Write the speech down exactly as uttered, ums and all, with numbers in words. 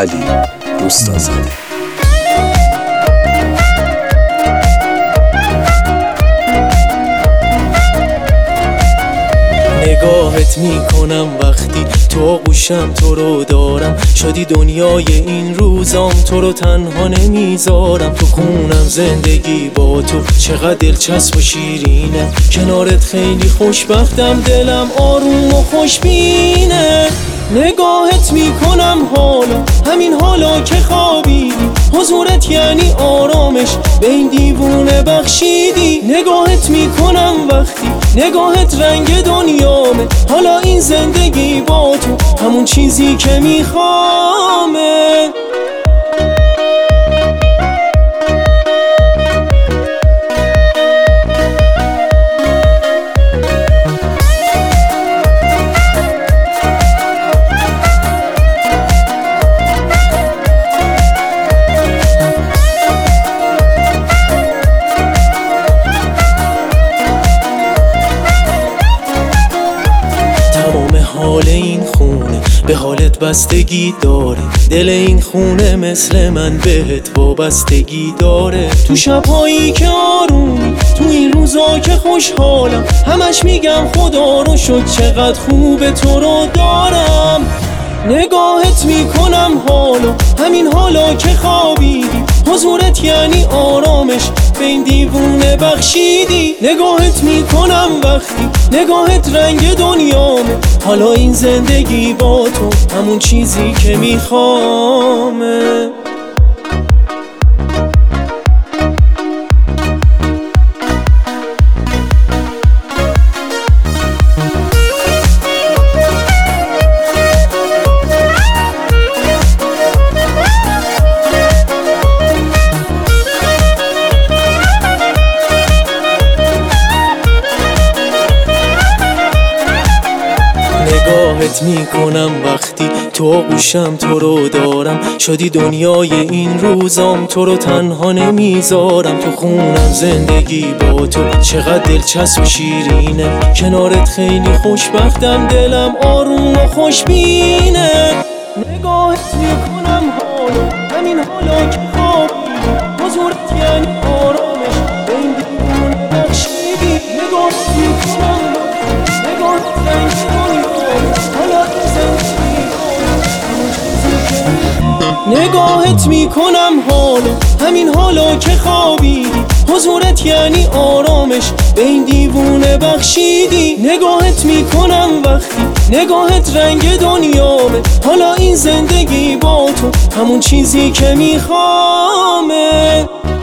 علی روستازاده. نگاهت میکنم وقتی تو آغوشم، تو رو دارم، شدی دنیای این روزام، تو رو تنها نمیذارم. تو خونم زندگی با تو چقدر دلچسب و شیرینه، کنارت خیلی خوشبختم، دلم آروم و خوشبینه. نگاهت میکنم حالا، همین حالا که خوابیدی، حضورت یعنی آرامش، به این دیوونه بخشیدی. نگاهت میکنم وقتی نگاهت رنگ دنیامه، حالا این زندگی با تو همون چیزی که میخوامه. حال این خونه به حالت بستگی داره، دل این خونه مثل من بهت وابستگی داره. تو شبهایی که آرومی، تو این روزا که خوشحالم، همش میگم خدا رو شد چقدر خوبه تو رو دارم. نگاهت میکنم حالا، همین حالا که خوابیدی، حضورت یعنی آرامش، به این دیوونه بخشیدی. نگاهت میکنم وقتی نگاهت رنگ دنیامه، حالا این زندگی با تو همون چیزی که میخوامه. نگاهت میکنم وقتی تو آغوشم، تو رو دارم، شدی دنیای این روزام، تو رو تنها نمیذارم. تو خونم زندگی با تو چقدر دلچسب و شیرینه، کنارت خیلی خوشبختم، دلم آروم و خوشبینه. نگاهت میکنم حالا، همین حالا که خوابیدی، حضورت یعنی آرامش، به این دیوونه بخشیدی. نگاهت میکنم نگاهت رنگ نگاهت میکنم حالا، همین حالا که خوابیدی، حضورت یعنی آرامش، به این دیوونه بخشیدی. نگاهت میکنم وقتی نگاهت رنگ دنیامه، حالا این زندگی با تو همون چیزی که میخوامه.